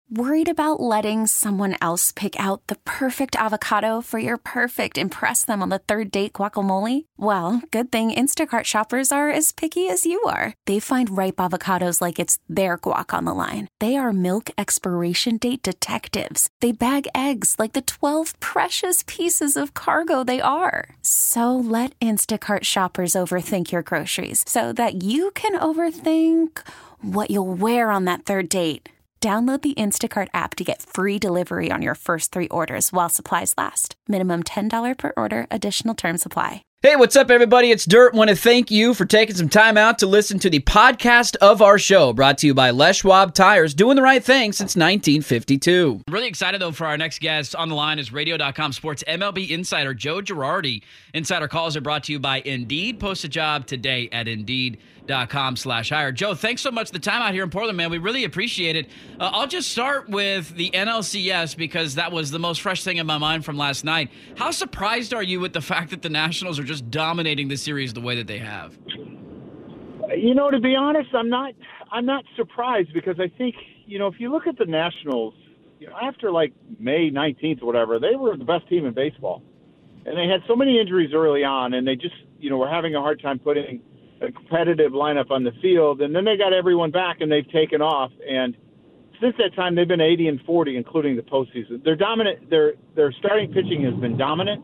Worried about letting someone else pick out the perfect avocado for your perfect impress them on the third date guacamole? Well, good thing Instacart shoppers are as picky as you are. They find ripe avocados like it's their guac on the line. They are milk expiration date detectives. They bag eggs like the 12 precious pieces of cargo they are. So let Instacart shoppers overthink your groceries so that you can overthink what you'll wear on that third date. Download the Instacart app to get free delivery on your first 3 orders while supplies last. Minimum $10 per order. Additional terms apply. Hey, what's up, everybody? It's Dirt. Want to thank you for taking some time out to listen to the podcast of our show, brought to you by Les Schwab Tires, doing the right thing since 1952. I'm really excited, though, for our next guest on the line is Radio.com Sports MLB insider Joe Girardi. Insider calls are brought to you by Indeed. Post a job today at Indeed.com/hire. Joe, thanks so much for the time out here in Portland, man. We really appreciate it. I'll just start with the NLCS because that was the most fresh thing in my mind from last night. How surprised are you with the fact that the Nationals are just dominating the series the way that they have? You know, to be honest, I'm not surprised because I think, if you look at the Nationals, after like May 19th or whatever, they were the best team in baseball. And they had so many injuries early on, and they just, were having a hard time putting a competitive lineup on the field. And then they got everyone back, and they've taken off. And since that time, they've been 80-40, including the postseason. They're dominant. Their starting pitching has been dominant.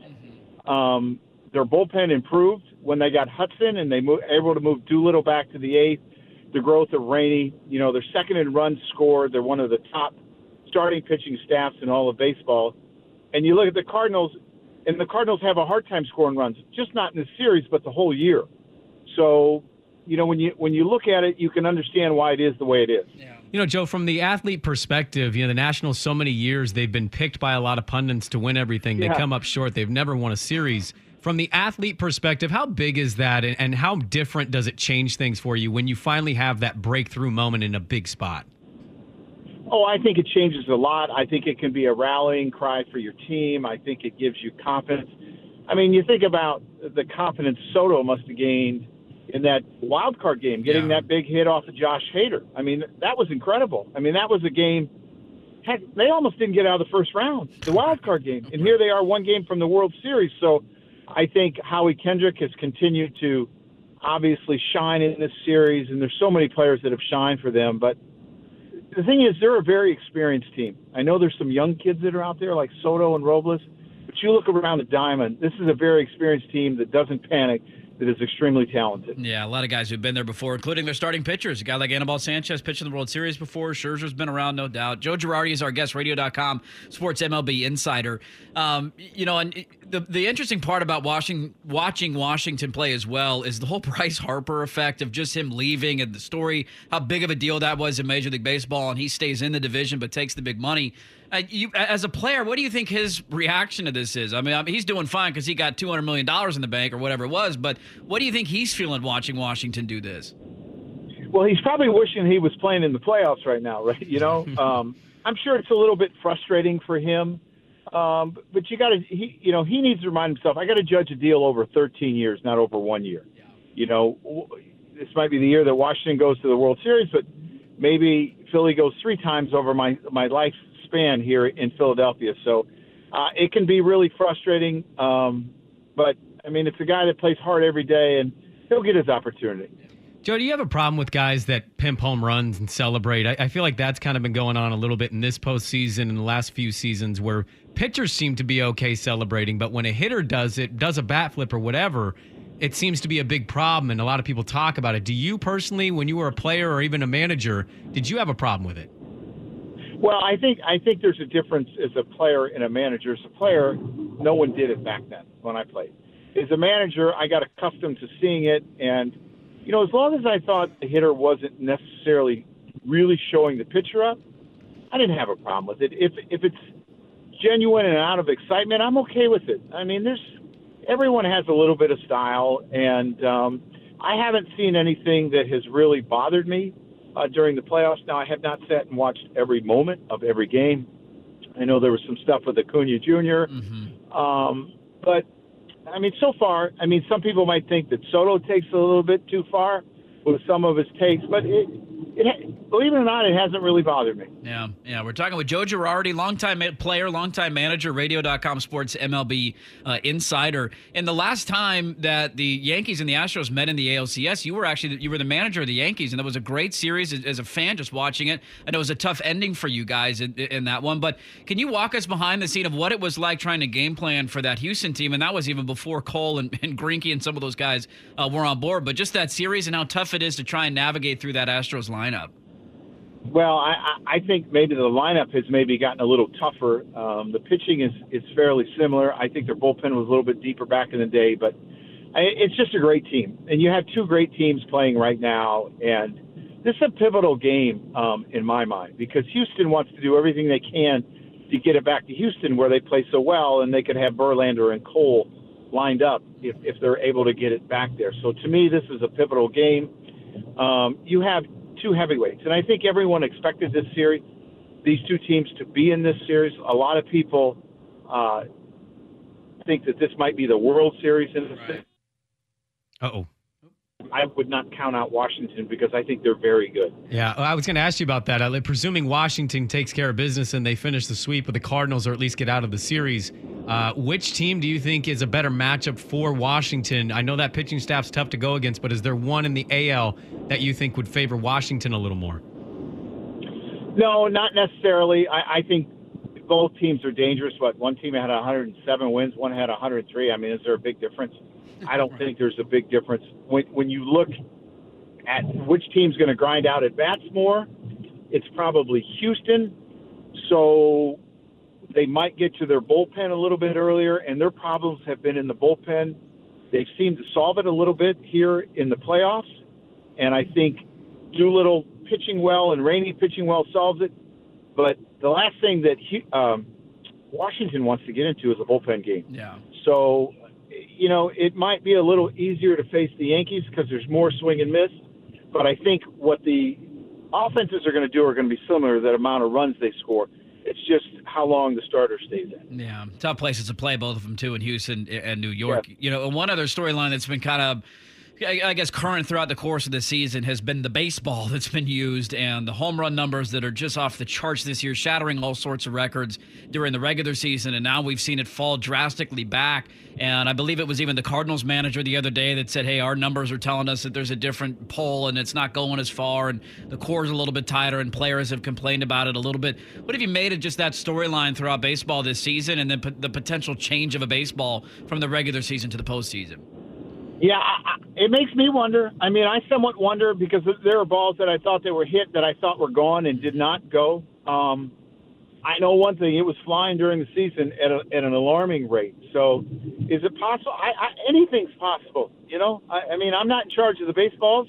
Their bullpen improved when they got Hudson, and they able to move Doolittle back to the eighth. The growth of Rainey, they're second in runs scored. They're one of the top starting pitching staffs in all of baseball. And you look at the Cardinals, and the Cardinals have a hard time scoring runs, just not in this series, but the whole year. So, when you look at it, you can understand why it is the way it is. Yeah. Joe, from the athlete perspective, the Nationals, so many years, they've been picked by a lot of pundits to win everything. They come up short. They've never won a series. From the athlete perspective, how big is that, and how different does it change things for you when you finally have that breakthrough moment in a big spot? Oh, I think it changes a lot. I think it can be a rallying cry for your team. I think it gives you confidence. I mean, you think about the confidence Soto must have gained in that wild card game, getting that big hit off of Josh Hader. I mean, that was incredible. I mean, that was a game. Heck, they almost didn't get out of the first round, the wild card game. And here they are, one game from the World Series. So I think Howie Kendrick has continued to obviously shine in this series, and there's so many players that have shined for them. But the thing is, they're a very experienced team. I know there's some young kids that are out there like Soto and Robles, but you look around the diamond, this is a very experienced team that doesn't panic, that is extremely talented. Yeah, a lot of guys who've been there before, including their starting pitchers. A guy like Anibal Sanchez pitched in the World Series before. Scherzer's been around, no doubt. Joe Girardi is our guest, Radio.com Sports MLB insider. And the interesting part about watching Washington play as well is the whole Bryce Harper effect of just him leaving and the story, how big of a deal that was in Major League Baseball, and he stays in the division but takes the big money. You, as a player, what do you think his reaction to this is? I mean, he's doing fine because he got $200 million in the bank or whatever it was, but what do you think he's feeling watching Washington do this? Well, he's probably wishing he was playing in the playoffs right now, right? I'm sure it's a little bit frustrating for him, but he needs to remind himself, I got to judge a deal over 13 years, not over 1 year. Yeah. This might be the year that Washington goes to the World Series, but maybe Philly goes 3 times over my life span here in Philadelphia. So it can be really frustrating. But, I mean, it's a guy that plays hard every day, and he'll get his opportunity. Joe, do you have a problem with guys that pimp home runs and celebrate? I feel like that's kind of been going on a little bit in this postseason and the last few seasons where pitchers seem to be okay celebrating, but when a hitter does a bat flip or whatever, it seems to be a big problem, and a lot of people talk about it. Do you personally, when you were a player or even a manager, did you have a problem with it? Well, I think there's a difference as a player and a manager. As a player, no one did it back then when I played. As a manager, I got accustomed to seeing it, and as long as I thought the hitter wasn't necessarily really showing the pitcher up, I didn't have a problem with it. If it's genuine and out of excitement, I'm okay with it. I mean, everyone has a little bit of style, and I haven't seen anything that has really bothered me during the playoffs. Now, I have not sat and watched every moment of every game. I know there was some stuff with Acuna Jr., but, I mean, so far, some people might think that Soto takes a little bit too far with some of his takes, but believe it or not, it hasn't really bothered me. Yeah. We're talking with Joe Girardi, longtime player, longtime manager, Radio.com sports MLB insider. And the last time that the Yankees and the Astros met in the ALCS, you were the manager of the Yankees, and that was a great series as a fan just watching it. And it was a tough ending for you guys in that one. But can you walk us behind the scene of what it was like trying to game plan for that Houston team? And that was even before Cole and Greinke and some of those guys were on board. But just that series and how tough it is to try and navigate through that Astros lineup. Well, I think maybe the lineup has maybe gotten a little tougher. The pitching is fairly similar. I think their bullpen was a little bit deeper back in the day, but it's just a great team. And you have two great teams playing right now, and this is a pivotal game in my mind because Houston wants to do everything they can to get it back to Houston where they play so well, and they could have Verlander and Cole lined up if they're able to get it back there. So to me, this is a pivotal game. You have two heavyweights, and I think everyone expected these two teams to be in this series. A lot of people think that this might be the World Series in the city. Uh-oh. I would not count out Washington because I think they're very good. Yeah, I was going to ask you about that. Presuming Washington takes care of business and they finish the sweep with the Cardinals or at least get out of the series, which team do you think is a better matchup for Washington? I know that pitching staff's tough to go against, but is there one in the AL that you think would favor Washington a little more? No, not necessarily. I think both teams are dangerous, but one team had 107 wins, one had 103. I mean, is there a big difference? I don't think there's a big difference. When you look at which team's going to grind out at bats more, it's probably Houston. So they might get to their bullpen a little bit earlier, and their problems have been in the bullpen. They've seemed to solve it a little bit here in the playoffs, and I think Doolittle pitching well and Rainey pitching well solves it. But the last thing that Washington wants to get into is a bullpen game. Yeah. So, it might be a little easier to face the Yankees because there's more swing and miss. But I think what the offenses are going to do are going to be similar to the amount of runs they score. It's just how long the starter stays in. Yeah, tough places to play, both of them, too, in Houston and New York. Yeah. And one other storyline that's been kind of, I guess, current throughout the course of the season has been the baseball that's been used and the home run numbers that are just off the charts this year, shattering all sorts of records during the regular season. And now we've seen it fall drastically back. And I believe it was even the Cardinals manager the other day that said, hey, our numbers are telling us that there's a different pull and it's not going as far and the core's a little bit tighter and players have complained about it a little bit. What have you made of just that storyline throughout baseball this season and then the potential change of a baseball from the regular season to the postseason? Yeah, it makes me wonder. I mean, I somewhat wonder because there are balls that I thought they were hit that I thought were gone and did not go. I know one thing, it was flying during the season at an alarming rate. So is it possible? Anything's possible, I mean, I'm not in charge of the baseballs,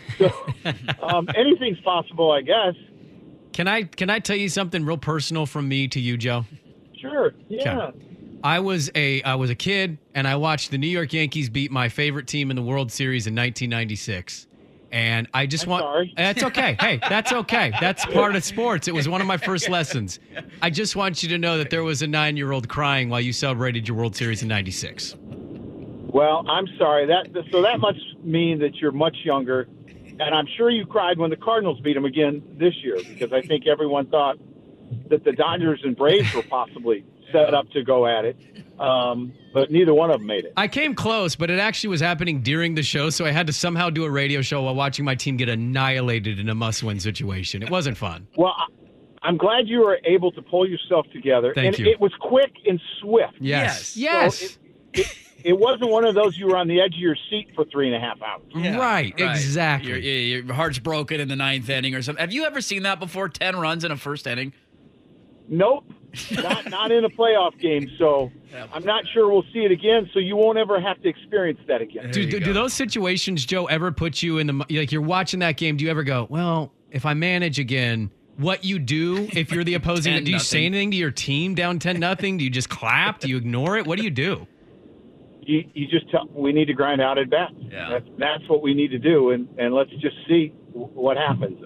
so anything's possible, I guess. Can I tell you something real personal from me to you, Joe? Sure, yeah. Okay. I was a kid, and I watched the New York Yankees beat my favorite team in the World Series in 1996. And I just sorry. That's okay. Hey, that's okay. That's part of sports. It was one of my first lessons. I just want you to know that there was a 9-year-old crying while you celebrated your World Series in 96. Well, I'm sorry. So that must mean that you're much younger. And I'm sure you cried when the Cardinals beat them again this year because I think everyone thought that the Dodgers and Braves were possibly set up to go at it, but neither one of them made it. I came close, but it actually was happening during the show, so I had to somehow do a radio show while watching my team get annihilated in a must-win situation. It wasn't fun. Well, I'm glad you were able to pull yourself together. Thank you. It was quick and swift. Yes. So it wasn't one of those you were on the edge of your seat for 3.5 hours. Yeah, right, exactly. Your heart's broken in the 9th inning or something. Have you ever seen that before, 10 runs in a first inning? Nope. Not in a playoff game, so I'm not sure we'll see it again, so you won't ever have to experience that again. Do those situations, Joe, ever put you in like you're watching that game, do you ever go, well, if I manage again, what you do if you're the opposing, do you say anything to your team down 10-0? Do you just clap? Do you ignore it? What do you do? You just tell we need to grind out at bat. Yeah. That's what we need to do, and let's just see what happens.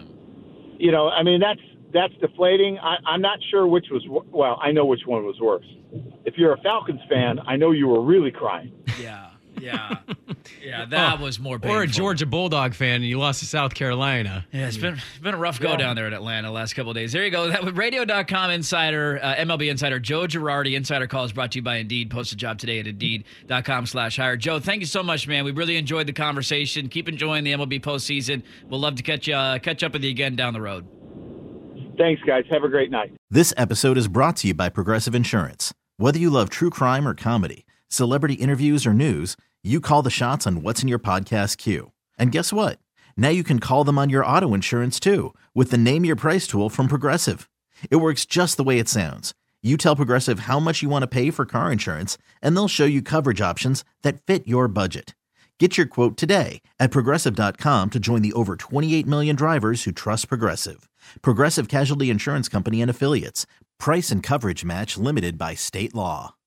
I mean, that's deflating. I'm not sure which was – well, I know which one was worse. If you're a Falcons fan, I know you were really crying. Yeah. Yeah, that was more painful. Or a Georgia Bulldog fan and you lost to South Carolina. Yeah, it's been a rough go down there in Atlanta the last couple of days. There you go. That was Radio.com insider, MLB insider Joe Girardi. Insider Call is brought to you by Indeed. Post a job today at Indeed.com/hire. Joe, thank you so much, man. We really enjoyed the conversation. Keep enjoying the MLB postseason. We'll love to catch up with you again down the road. Thanks, guys. Have a great night. This episode is brought to you by Progressive Insurance. Whether you love true crime or comedy, celebrity interviews or news, you call the shots on what's in your podcast queue. And guess what? Now you can call them on your auto insurance too with the Name Your Price tool from Progressive. It works just the way it sounds. You tell Progressive how much you want to pay for car insurance, and they'll show you coverage options that fit your budget. Get your quote today at Progressive.com to join the over 28 million drivers who trust Progressive. Progressive Casualty Insurance Company and Affiliates. Price and coverage match limited by state law.